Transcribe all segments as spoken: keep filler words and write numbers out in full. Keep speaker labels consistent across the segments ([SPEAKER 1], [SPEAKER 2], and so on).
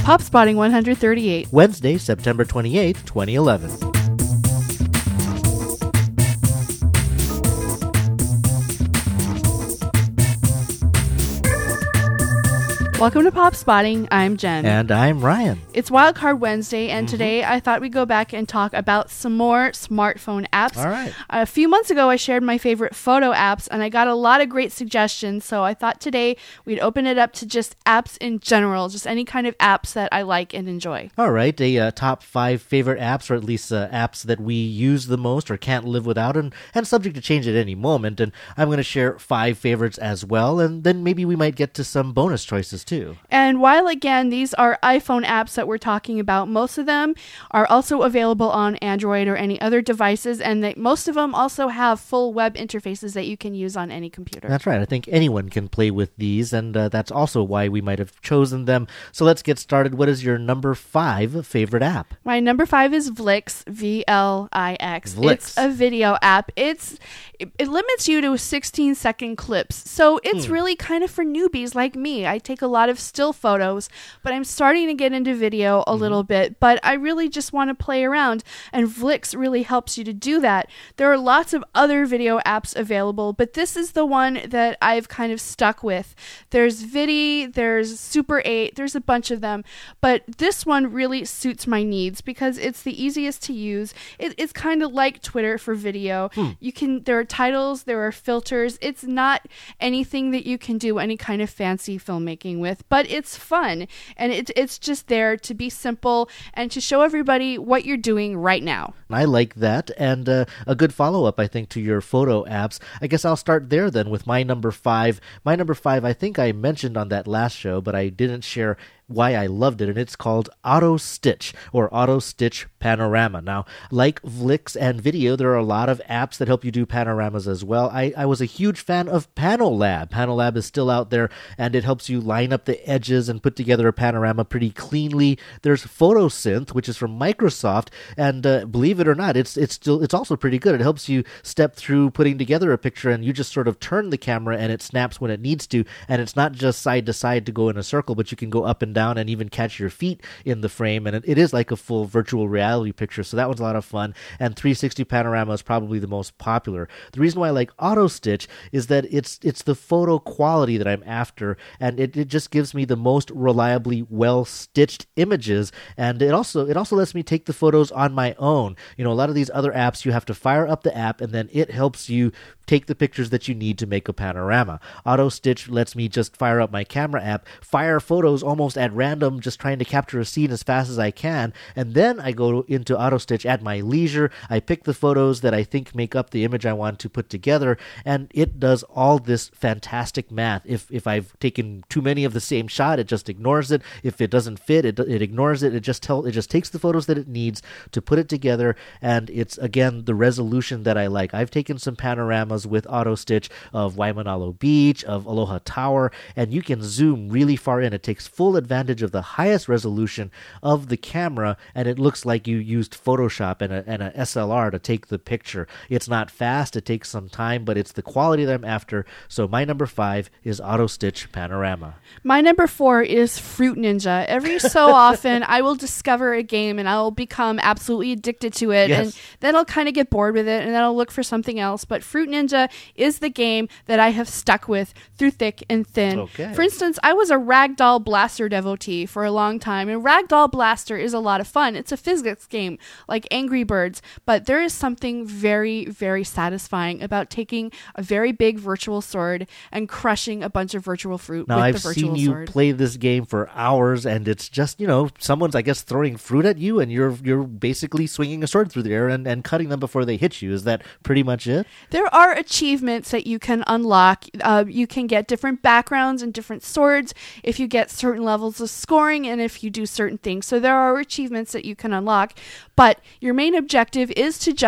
[SPEAKER 1] Pop Spotting one thirty-eight.
[SPEAKER 2] Wednesday, September twenty-eighth, twenty eleven.
[SPEAKER 1] Welcome to Pop Spotting. I'm Jen.
[SPEAKER 2] And I'm Ryan.
[SPEAKER 1] It's Wildcard Wednesday, and
[SPEAKER 2] Mm-hmm.
[SPEAKER 1] today I thought we'd go back and talk about some more smartphone apps.
[SPEAKER 2] All right.
[SPEAKER 1] A few months ago, I shared my favorite photo apps, and I got a lot of great suggestions, so I thought today we'd open it up to just apps in general, just any kind of apps that I like and enjoy.
[SPEAKER 2] All right. A uh, top five favorite apps, or at least uh, apps that we use the most or can't live without, and, and subject to change at any moment. And I'm going to share five favorites as well, and then maybe we might get to some bonus choices too.
[SPEAKER 1] And while, again, these are iPhone apps that we're talking about, most of them are also available on Android or any other devices, and they, most of them also have full web interfaces that you can use on any computer.
[SPEAKER 2] That's right. I think anyone can play with these, and uh, that's also why we might have chosen them. So let's get started. What is your number five favorite app?
[SPEAKER 1] My number five is Vlix, V L I X.
[SPEAKER 2] Vlix.
[SPEAKER 1] It's a video app. It's it, it limits you to sixteen second clips, so it's
[SPEAKER 2] Hmm.
[SPEAKER 1] really kind of for newbies like me. I take a lot of still photos, but I'm starting to get into video a mm-hmm. little bit, but I really just want to play around, and Vlix really helps you to do that. There are lots of other video apps available, but this is the one that I've kind of stuck with. There's Vidi, there's Super eight, there's a bunch of them, but this one really suits my needs because it's the easiest to use. It, it's kind of like Twitter for video. Hmm. You can, there are titles, there are filters. It's not anything that you can do any kind of fancy filmmaking with, but it's fun, and it, it's just there to be simple and to show everybody what you're doing right now.
[SPEAKER 2] I like that, and uh, a good follow-up, I think, to your photo apps. I guess I'll start there then with my number five. My number five, I think I mentioned on that last show, but I didn't share why I loved it, and it's called Auto Stitch, or Auto Stitch Panorama. Now, like Vlix and Video, there are a lot of apps that help you do panoramas as well. I, I was a huge fan of Panolab. Panolab is still out there, and it helps you line up the edges and put together a panorama pretty cleanly. There's Photosynth, which is from Microsoft, and uh, believe it or not, it's it's still it's also pretty good. It helps you step through putting together a picture, and you just sort of turn the camera, and it snaps when it needs to, and it's not just side to side to go in a circle, but you can go up and down and even catch your feet in the frame, and it, it is like a full virtual reality picture, so that one's a lot of fun. And three sixty Panorama is probably the most popular. The reason why I like Auto Stitch is that it's it's the photo quality that I'm after, and it, it just gives me the most reliably well stitched images, and it also it also lets me take the photos on my own. You know, a lot of these other apps, you have to fire up the app, and then it helps you take the pictures that you need to make a panorama. Auto Stitch lets me just fire up my camera app, fire photos almost at random, just trying to capture a scene as fast as I can, and then I go into Auto Stitch at my leisure. I pick the photos that I think make up the image I want to put together, and it does all this fantastic math. If if I've taken too many of the same shot, it just ignores it. If it doesn't fit, it it ignores it. It just tell it just takes the photos that it needs to put it together, and it's again the resolution that I like. I've taken some panoramas with Auto Stitch of Waimanalo Beach, of Aloha Tower, and you can zoom really far in. It takes full advantage of the highest resolution of the camera, and it looks like you used Photoshop and a, and a S L R to take the picture. It's not fast, it takes some time, but it's the quality that I'm after. So my number five is Auto Stitch Panorama.
[SPEAKER 1] My number four is Fruit Ninja. Every so often, I will discover a game and I'll become absolutely addicted to it,
[SPEAKER 2] Yes.
[SPEAKER 1] and then I'll kind of get bored with it, and then I'll look for something else. But Fruit Ninja is the game that I have stuck with through thick and thin.
[SPEAKER 2] Okay.
[SPEAKER 1] For instance, I was a Ragdoll Blaster devotee for a long time, and Ragdoll Blaster is a lot of fun. It's a physics game like Angry Birds, but there is something very, very satisfying about taking a very big virtual sword and crushing a bunch of virtual fruit
[SPEAKER 2] Now,
[SPEAKER 1] with
[SPEAKER 2] I've
[SPEAKER 1] the virtual
[SPEAKER 2] seen you
[SPEAKER 1] sword.
[SPEAKER 2] play this game for hours, and it's just, you know, someone's, I guess, throwing fruit at you, and you're you're basically swinging a sword through the air and, and cutting them before they hit you. Is that pretty much it?
[SPEAKER 1] There are achievements that you can unlock. Uh, you can get different backgrounds and different swords if you get certain levels of scoring and if you do certain things. So there are achievements that you can unlock, but your main objective is to just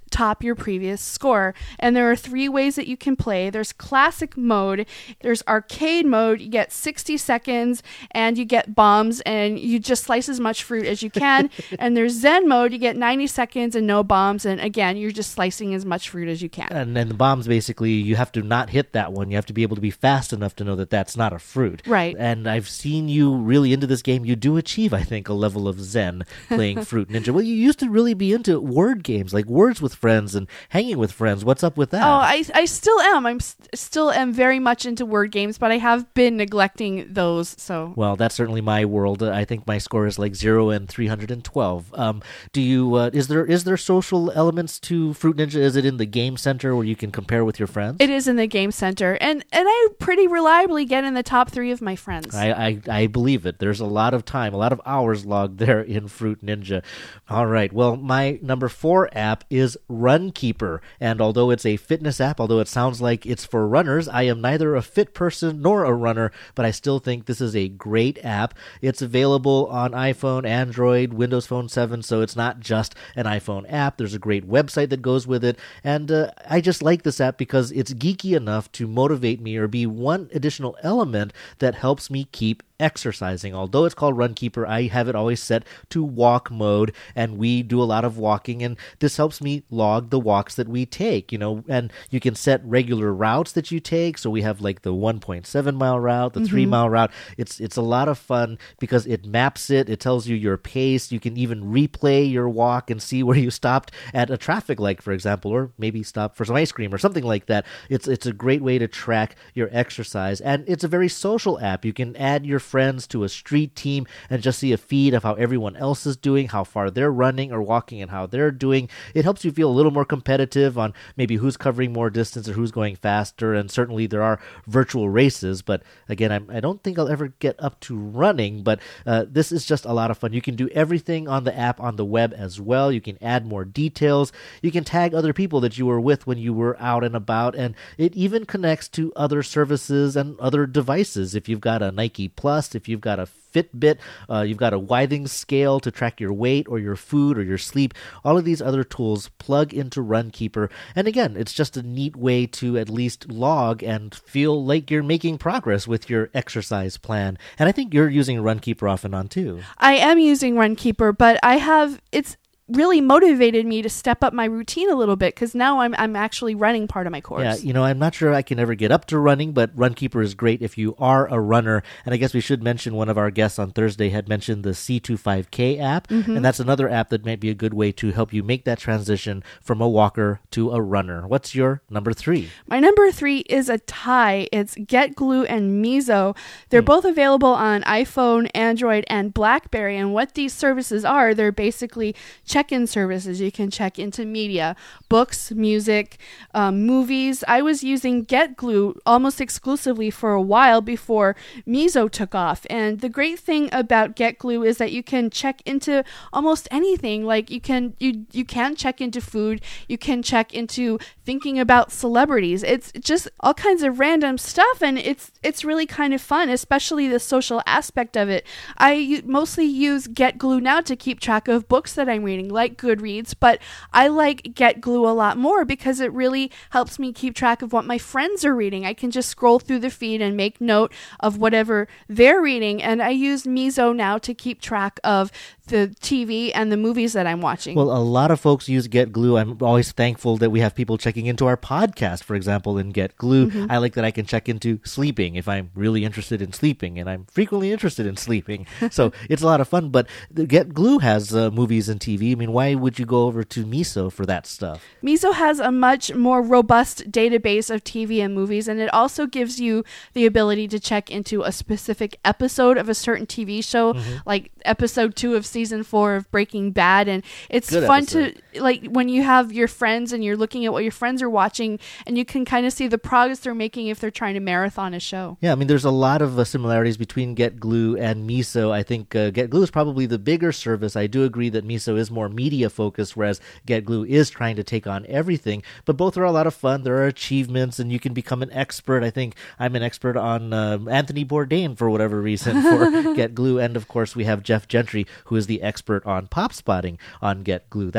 [SPEAKER 1] top your previous score. And there are three ways that you can play. There's classic mode, there's arcade mode, you get sixty seconds and you get bombs and you just slice as much fruit as you can. And there's Zen mode, you get ninety seconds and no bombs, and again, you're just slicing as much fruit as you can.
[SPEAKER 2] And then the bombs, basically, you have to not hit that one. You have to be able to be fast enough to know that that's not a fruit.
[SPEAKER 1] Right.
[SPEAKER 2] And I've seen you really into this game. You do achieve, I think, a level of zen playing Fruit Ninja. Well, you used to really be into word games, like Words with Friends and Hanging with Friends. What's up with that?
[SPEAKER 1] Oh, I, I still am. I'm st- still am very much into word games, but I have been neglecting those. So
[SPEAKER 2] well, that's certainly my world. I think my score is like zero and three hundred twelve. Um, do you? Uh, is there is there social elements to Fruit Ninja? Is it in the game center where you can compare with your friends?
[SPEAKER 1] It is in the game center, and and I pretty reliably get in the top three of my friends.
[SPEAKER 2] I, I, I believe it. There's a lot of time, a lot of hours logged there in Fruit Ninja. All right. Well, my number four app is Runkeeper, and although it's a fitness app, although it sounds like it's for runners, I am neither a fit person nor a runner, but I still think this is a great app. It's available on iPhone, Android, Windows Phone seven, so it's not just an iPhone app. There's a great website that goes with it, and uh, I just like this app because it's geeky enough to motivate me or be one additional element that helps me keep exercising. Although it's called Runkeeper, I have it always set to walk mode, and we do a lot of walking, and this helps me log the walks that we take, you know, and you can set regular routes that you take. So we have like the one point seven mile route, the mm-hmm. three mile route. It's it's a lot of fun because it maps it. It tells you your pace. You can even replay your walk and see where you stopped at a traffic light, for example, or maybe stop for some ice cream or something like that. It's it's a great way to track your exercise, and it's a very social app. You can add your friends to a street team and just see a feed of how everyone else is doing, how far they're running or walking, and how they're doing. It helps you feel a little more competitive on maybe who's covering more distance or who's going faster, and certainly there are virtual races, but again, I'm, I don't think I'll ever get up to running, but uh, this is just a lot of fun. You can do everything on the app on the web as well. You can add more details. You can tag other people that you were with when you were out and about, and it even connects to other services and other devices. If you've got a Nike Plus, if you've got a Fitbit, uh, you've got a Withings scale to track your weight or your food or your sleep. All of these other tools plug into Runkeeper. And again, it's just a neat way to at least log and feel like you're making progress with your exercise plan. And I think you're using Runkeeper off and on too.
[SPEAKER 1] I am using Runkeeper, but I have, it's really motivated me to step up my routine a little bit because now I'm I'm actually running part of my course.
[SPEAKER 2] Yeah, you know, I'm not sure I can ever get up to running, but Runkeeper is great if you are a runner. And I guess we should mention one of our guests on Thursday had mentioned the C twenty-five K app, mm-hmm. and that's another app that might be a good way to help you make that transition from a walker to a runner. What's your number three?
[SPEAKER 1] My number three is a tie. It's GetGlue and Mizo. They're mm. both available on iPhone, Android, and BlackBerry. And what these services are, they're basically check-in services. You can check into media, books, music, um, movies. I was using GetGlue almost exclusively for a while before Mizo took off. And the great thing about GetGlue is that you can check into almost anything. Like you can you you can check into food. You can check into thinking about celebrities. It's just all kinds of random stuff, and it's it's really kind of fun, especially the social aspect of it. I u- mostly use GetGlue now to keep track of books that I'm reading, like Goodreads, but I like GetGlue a lot more because it really helps me keep track of what my friends are reading. I can just scroll through the feed and make note of whatever they're reading, and I use Mizo now to keep track of the T V and the movies that I'm watching.
[SPEAKER 2] Well, a lot of folks use GetGlue. I'm always thankful that we have people checking into our podcast, for example, in GetGlue. Mm-hmm. I like that I can check into sleeping if I'm really interested in sleeping, and I'm frequently interested in sleeping. So it's a lot of fun, but GetGlue has uh, movies and T V. I mean, why would you go over to Mizo for that stuff?
[SPEAKER 1] Mizo has a much more robust database of T V and movies, and it also gives you the ability to check into a specific episode of a certain T V show, mm-hmm. like episode two of season four of Breaking Bad. And it's Good fun episode. to, like, when you have your friends and you're looking at what your friends are watching, and you can kind of see the progress they're making if they're trying to marathon a show.
[SPEAKER 2] Yeah, I mean, there's a lot of uh, similarities between GetGlue and Mizo. I think uh, GetGlue is probably the bigger service. I do agree that Mizo is more media focused, whereas GetGlue is trying to take on everything. But both are a lot of fun. There are achievements, and you can become an expert. I think I'm an expert on uh, Anthony Bourdain for whatever reason for GetGlue. And of course, we have Jeff Gentry, who is the expert on pop spotting on GetGlue. That's a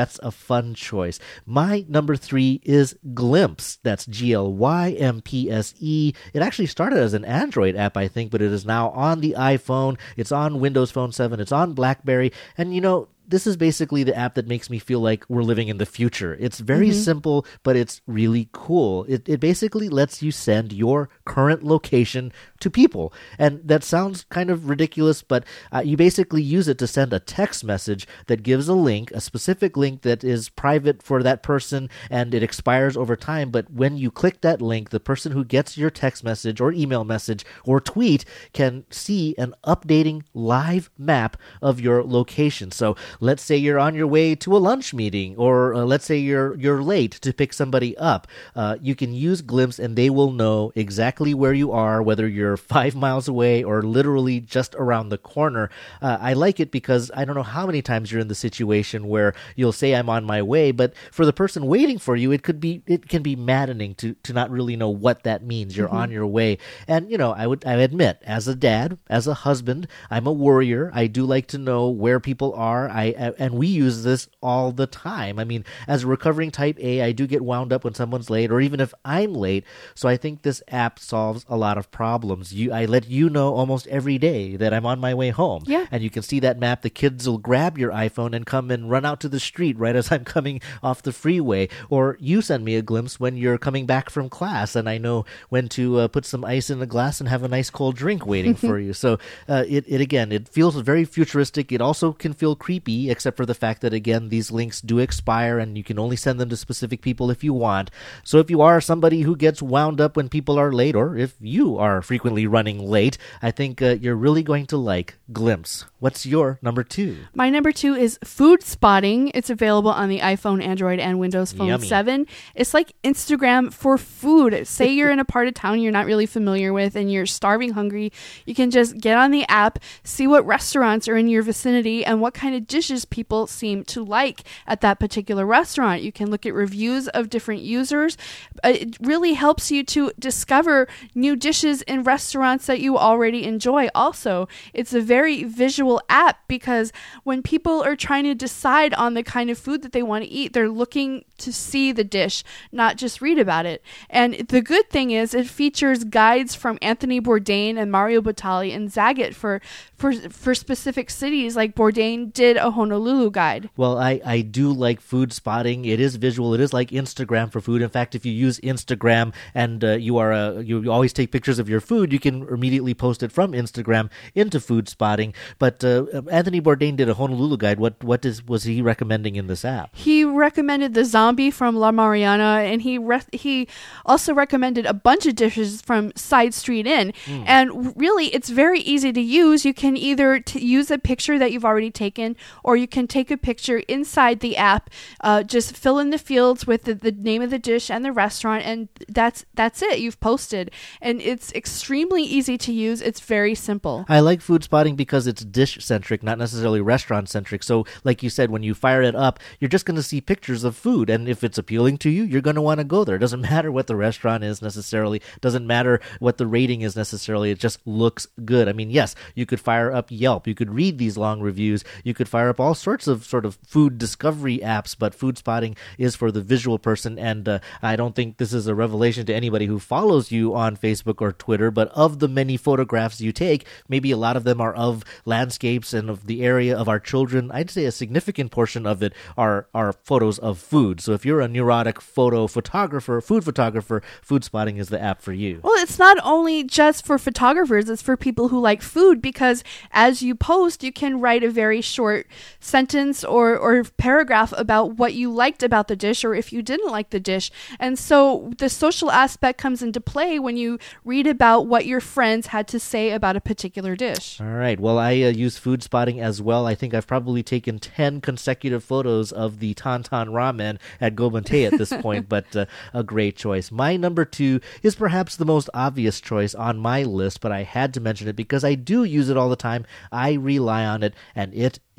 [SPEAKER 2] fun choice. My number three is Glimpse. That's G L Y M P S E. It actually started as an Android app, I think, but it is now on the iPhone. It's on Windows Phone seven. It's on BlackBerry. And, you know, this is basically the app that makes me feel like we're living in the future. It's very mm-hmm. simple, but it's really cool. It, it basically lets you send your current location to people. And that sounds kind of ridiculous, but uh, you basically use it to send a text message that gives a link, a specific link that is private for that person, and it expires over time. But when you click that link, the person who gets your text message or email message or tweet can see an updating live map of your location. So let's say you're on your way to a lunch meeting, or uh, let's say you're you're late to pick somebody up. Uh, you can use Glimpse, and they will know exactly where you are, whether you're five miles away or literally just around the corner. Uh, I like it because I don't know how many times you're in the situation where you'll say I'm on my way, but for the person waiting for you, it could be it can be maddening to to not really know what that means. You're mm-hmm. on your way, and you know I would I admit, as a dad, as a husband, I'm a worrier. I do like to know where people are. I and we use this all the time. I mean, as a recovering type A, I do get wound up when someone's late, or even if I'm late. So I think this app solves a lot of problems. You, I let you know almost every day that I'm on my way home.
[SPEAKER 1] Yeah.
[SPEAKER 2] And you can see that map. The kids will grab your iPhone and come and run out to the street right as I'm coming off the freeway. Or you send me a glimpse when you're coming back from class, and I know when to uh, put some ice in a glass and have a nice cold drink waiting for you. So uh, it, it, again, it feels very futuristic. It also can feel creepy, except for the fact that, again, these links do expire and you can only send them to specific people if you want. So if you are somebody who gets wound up when people are late, or if you are frequently running late, I think uh, you're really going to like Glimpse. What's your number two?
[SPEAKER 1] My number two is Food Spotting. It's available on the iPhone, Android, and Windows Phone
[SPEAKER 2] Yummy.
[SPEAKER 1] seven. It's like Instagram for food. Say you're in a part of town you're not really familiar with and you're starving hungry. You can just get on the app, see what restaurants are in your vicinity and what kind of dishes people seem to like at that particular restaurant. You can look at reviews of different users. It really helps you to discover new dishes in restaurants that you already enjoy. Also, it's a very visual app because when people are trying to decide on the kind of food that they want to eat, they're looking to see the dish, not just read about it. And the good thing is it features guides from Anthony Bourdain and Mario Batali and Zagat for for for specific cities. Like Bourdain did a Honolulu guide.
[SPEAKER 2] Well, I, I do like Food Spotting. It is visual. It is like Instagram for food. In fact, if you use Instagram and uh, you are a, you always take pictures of your food, you can immediately post it from Instagram into Food Spotting. But uh, Anthony Bourdain did a Honolulu guide. What what is, was he recommending in this app?
[SPEAKER 1] He recommended the zombie from La Mariana, and he re- he also recommended a bunch of dishes from Side Street Inn. Mm. And really, it's very easy to use. You can either t- use a picture that you've already taken, or you can take a picture inside the app, uh, just fill in the fields with the, the name of the dish and the restaurant, and that's that's it. You've posted. And it's extremely easy to use. It's very simple.
[SPEAKER 2] I like Food Spotting because it's dish-centric, not necessarily restaurant-centric. So, like you said, when you fire it up, you're just going to see pictures of food, and if it's appealing to you, you're going to want to go there. It doesn't matter what the restaurant is necessarily. It doesn't matter what the rating is necessarily. It just looks good. I mean, yes, you could fire up Yelp. You could read these long reviews. You could fire up all sorts of sort of food discovery apps, but Food Spotting is for the visual person, and uh, I don't think this is a revelation to anybody who follows you on Facebook or Twitter, but of the many photographs you take, maybe a lot of them are of landscapes and of the area of our children. I'd say a significant portion of it are, are photos of food. So if you're a neurotic photo photographer, food photographer, Food Spotting is the app for you.
[SPEAKER 1] Well, it's not only just for photographers, it's for people who like food, because as you post, you can write a very short sentence or, or paragraph about what you liked about the dish or if you didn't like the dish. And so the social aspect comes into play when you read about what your friends had to say about a particular dish.
[SPEAKER 2] All right. Well, I uh, use Food Spotting as well. I think I've probably taken ten consecutive photos of the Tantan Ramen at Gobante at this point, but uh, a great choice. My number two is perhaps the most obvious choice on my list, but I had to mention it because I do use it all the time. I rely on it, and it is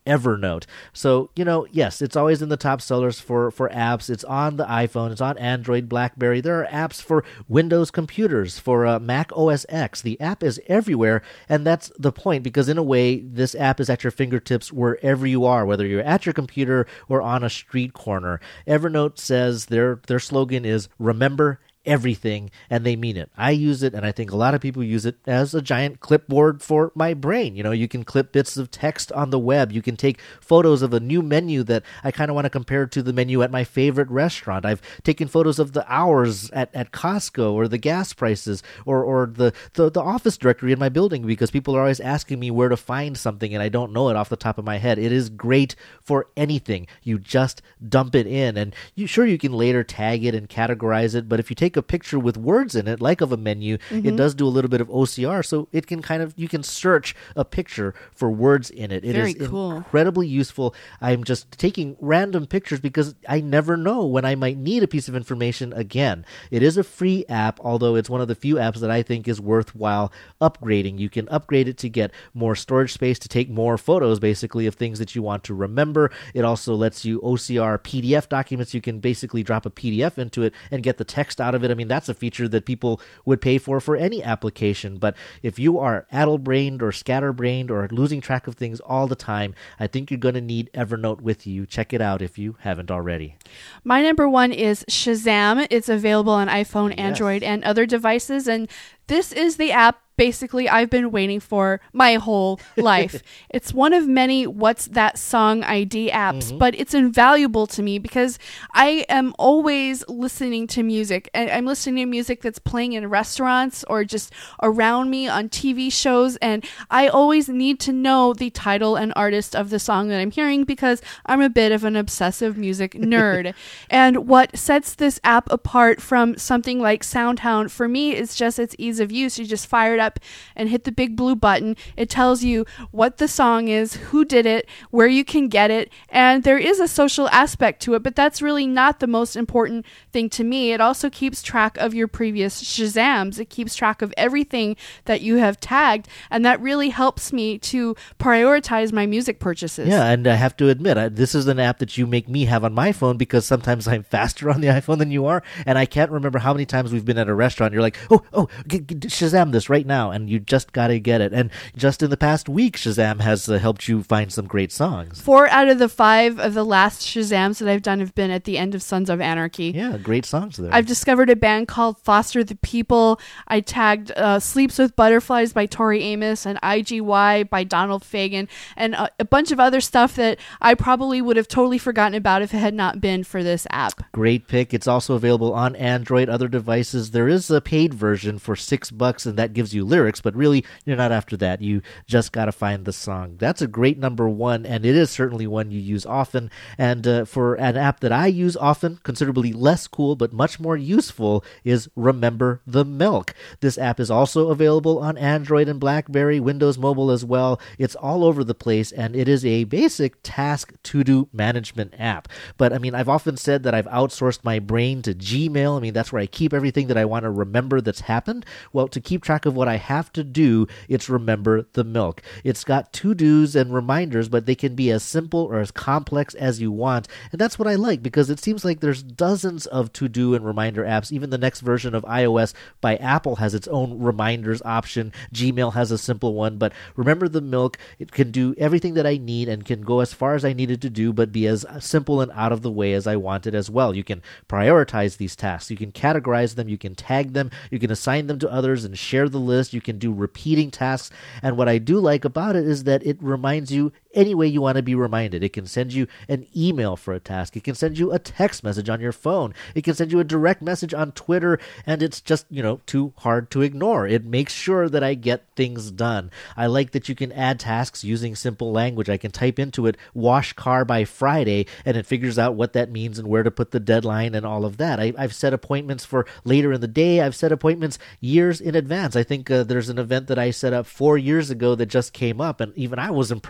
[SPEAKER 2] Evernote. So, you know, yes, it's always in the top sellers for, for apps. It's on the iPhone. It's on Android, BlackBerry. There are apps for Windows computers, for uh, Mac O S X. The app is everywhere, and that's the point, because in a way, this app is at your fingertips wherever you are, whether you're at your computer or on a street corner. Evernote says their their slogan is remember everything, and they mean it. I use it, and I think a lot of people use it as a giant clipboard for my brain. You know, you can clip bits of text on the web. You can take photos of a new menu that I kind of want to compare to the menu at my favorite restaurant. I've taken photos of the hours at, at Costco, or the gas prices, or, or the, the, the office directory in my building, because people are always asking me where to find something, and I don't know it off the top of my head. It is great for anything. You just dump it in, and you sure you can later tag it and categorize it, but if you take a picture with words in it, like of a menu, mm-hmm. it does do a little bit of O C R, so it can kind of, you can search a picture for words in it. It
[SPEAKER 1] Very
[SPEAKER 2] is
[SPEAKER 1] cool.
[SPEAKER 2] incredibly useful. I'm just taking random pictures because I never know when I might need a piece of information again. It is a free app, although it's one of the few apps that I think is worthwhile upgrading. You can upgrade it to get more storage space, to take more photos, basically, of things that you want to remember. It also lets you O C R P D F documents. You can basically drop a P D F into it and get the text out of it. I mean, that's a feature that people would pay for for any application. But if you are addle-brained or scatterbrained or losing track of things all the time, I think you're going to need Evernote with you. Check it out if you haven't already.
[SPEAKER 1] My number one is Shazam. It's available on iPhone,
[SPEAKER 2] Yes.
[SPEAKER 1] Android, and other devices. And this is the app basically I've been waiting for my whole life. It's one of many What's That Song I D apps, mm-hmm. but it's invaluable to me because I am always listening to music. And I'm listening to music that's playing in restaurants or just around me on T V shows, and I always need to know the title and artist of the song that I'm hearing because I'm a bit of an obsessive music nerd. And what sets this app apart from something like SoundHound for me is just its ease of use. You just fire it up and hit the big blue button. It tells you what the song is, who did it, where you can get it, and there is a social aspect to it, but that's really not the most important thing to me. It also keeps track of your previous Shazams. It keeps track of everything that you have tagged, and that really helps me to prioritize my music purchases.
[SPEAKER 2] Yeah, and I have to admit, I, this is an app that you make me have on my phone because sometimes I'm faster on the iPhone than you are, and I can't remember how many times we've been at a restaurant. You're like, oh, oh, g- g- Shazam this right now. And you just got to get it. And just in the past week, Shazam has uh, helped you find some great songs.
[SPEAKER 1] Four out of the five of the last Shazams that I've done have been at the end of Sons of Anarchy.
[SPEAKER 2] Yeah, great songs there.
[SPEAKER 1] I've discovered a band called Foster the People. I tagged uh, Sleeps with Butterflies by Tori Amos and I G Y by Donald Fagen and a, a bunch of other stuff that I probably would have totally forgotten about if it had not been for this app.
[SPEAKER 2] Great pick. It's also available on Android, other devices. There is a paid version for six bucks, and that gives you lyrics, but really, you're not after that. You just got to find the song. That's a great number one, and it is certainly one you use often. And uh, for an app that I use often, considerably less cool, but much more useful, is Remember the Milk. This app is also available on Android and BlackBerry, Windows Mobile as well. It's all over the place, and it is a basic task to-do management app. But, I mean, I've often said that I've outsourced my brain to Gmail. I mean, that's where I keep everything that I want to remember that's happened. Well, to keep track of what I have to do, it's Remember the Milk. It's got to-dos and reminders, but they can be as simple or as complex as you want. And that's what I like, because it seems like there's dozens of to-do and reminder apps. Even the next version of iOS by Apple has its own reminders option. Gmail has a simple one, but Remember the Milk, it can do everything that I need and can go as far as I needed to do, but be as simple and out of the way as I want it as well. You can prioritize these tasks. You can categorize them. You can tag them. You can assign them to others and share the list. You can do repeating tasks. And what I do like about it is that it reminds you any way you want to be reminded. It can send you an email for a task. It can send you a text message on your phone. It can send you a direct message on Twitter, and it's just, you know, too hard to ignore. It makes sure that I get things done. I like that you can add tasks using simple language. I can type into it, wash car by Friday, and it figures out what that means and where to put the deadline and all of that. I, I've set appointments for later in the day. I've set appointments years in advance. I think uh, there's an event that I set up four years ago that just came up, and even I was impressed that I had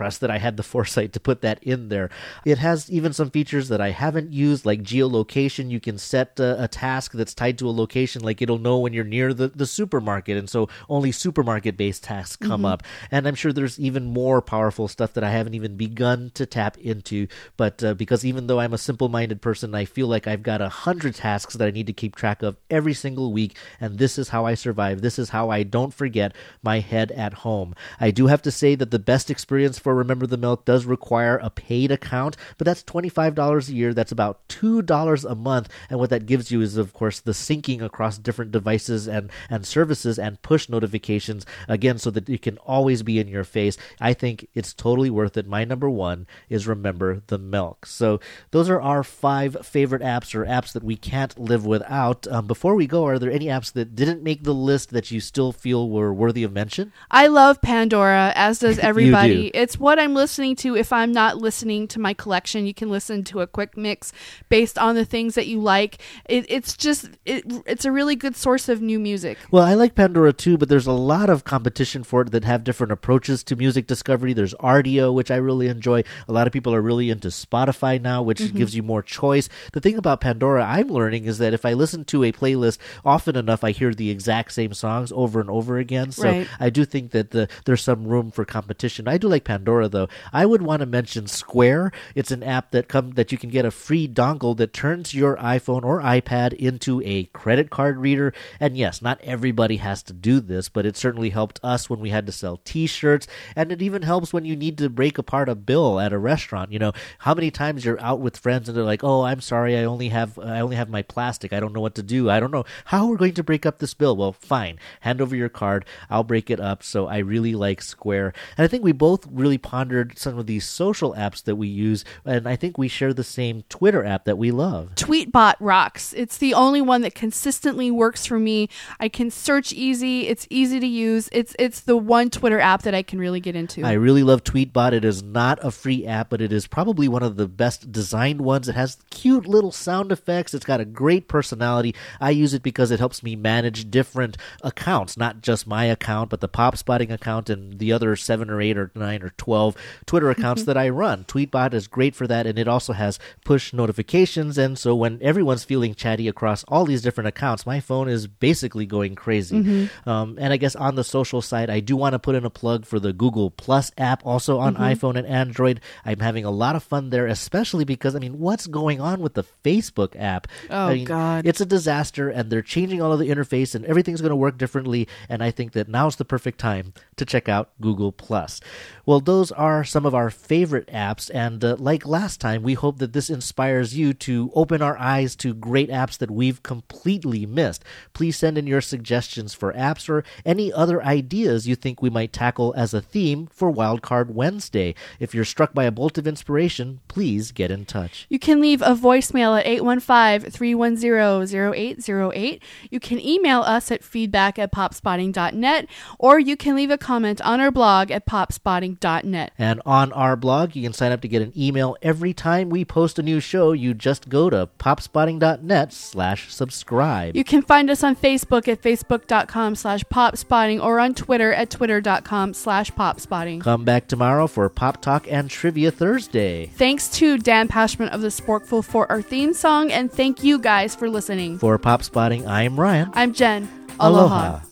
[SPEAKER 2] had the foresight to put that in there. It has even some features that I haven't used, like geolocation. You can set uh, a task that's tied to a location, like it'll know when you're near the, the supermarket, and so only supermarket-based tasks come mm-hmm. up. And I'm sure there's even more powerful stuff that I haven't even begun to tap into, but uh, because even though I'm a simple-minded person, I feel like I've got a hundred tasks that I need to keep track of every single week, and this is how I survive. This is how I don't forget my head at home. I do have to say that the best experience for Remember the Milk does require a paid account, but that's twenty-five dollars a year. That's about two dollars a month, and what that gives you is, of course, the syncing across different devices and, and services and push notifications, again, so that it can always be in your face. I think it's totally worth it. My number one is Remember the Milk. So those are our five favorite apps, or apps that we can't live without. Um, before we go, are there any apps that didn't make the list that you still feel were worthy of mention?
[SPEAKER 1] I love Pandora, as does everybody.
[SPEAKER 2] You do.
[SPEAKER 1] It's what I'm listening to if I'm not listening to my collection. You can listen to a quick mix based on the things that you like. It, it's just, it, it's a really good source of new music.
[SPEAKER 2] Well, I like Pandora too, but there's a lot of competition for it that have different approaches to music discovery. There's Rdio, which I really enjoy. A lot of people are really into Spotify now, which mm-hmm. gives you more choice. The thing about Pandora I'm learning is that if I listen to a playlist often enough, I hear the exact same songs over and over again. So
[SPEAKER 1] right.
[SPEAKER 2] I do think that the, there's some room for competition. I do like Pandora, though. I would want to mention Square. It's an app that come that you can get a free dongle that turns your iPhone or iPad into a credit card reader. And yes, not everybody has to do this, but it certainly helped us when we had to sell T-shirts, and it even helps when you need to break apart a bill at a restaurant. You know, how many times you're out with friends and they're like, "Oh, I'm sorry, I only have I only have my plastic. I don't know what to do. I don't know how we're going to break up this bill." Well, fine, hand over your card. I'll break it up. So I really like Square, and I think we both really pondered some of these social apps that we use, and I think we share the same Twitter app that we love.
[SPEAKER 1] Tweetbot rocks. It's the only one that consistently works for me. I can search easy. It's easy to use. It's it's the one Twitter app that I can really get into.
[SPEAKER 2] I really love Tweetbot. It is not a free app, but it is probably one of the best designed ones. It has cute little sound effects. It's got a great personality. I use it because it helps me manage different accounts, not just my account, but the Pop Spotting account and the other seven or eight or nine or twelve Twitter accounts that I run. Tweetbot is great for that, and it also has push notifications, and so when everyone's feeling chatty across all these different accounts, my phone is basically going crazy. Mm-hmm. Um, and I guess on the social side, I do want to put in a plug for the Google Plus app, also on mm-hmm. iPhone and Android. I'm having a lot of fun there, especially because, I mean, what's going on with the Facebook app?
[SPEAKER 1] Oh,
[SPEAKER 2] I mean,
[SPEAKER 1] God.
[SPEAKER 2] It's a disaster, and they're changing all of the interface, and everything's going to work differently, and I think that now's the perfect time to check out Google Plus. Well, those are some of our favorite apps, and uh, like last time, we hope that this inspires you to open our eyes to great apps that we've completely missed. Please send in your suggestions for apps or any other ideas you think we might tackle as a theme for Wildcard Wednesday. If you're struck by a bolt of inspiration, please get in touch.
[SPEAKER 1] You can leave a voicemail at eight one five, three one zero, zero eight zero eight. You can email us at feedback at popspotting dot net, or you can leave a comment on our blog at popspotting dot net.
[SPEAKER 2] And on our blog, you can sign up to get an email every time we post a new show. You just go to popspotting dot net slash subscribe.
[SPEAKER 1] You can find us on Facebook at facebook.com slash popspotting or on Twitter at twitter.com slash popspotting.
[SPEAKER 2] Come back tomorrow for Pop Talk and Trivia Thursday.
[SPEAKER 1] Thanks to Dan Pashman of the Sporkful for our theme song, and thank you guys for listening.
[SPEAKER 2] For Pop Spotting, I'm Ryan.
[SPEAKER 1] I'm Jen.
[SPEAKER 2] Aloha.
[SPEAKER 1] Aloha.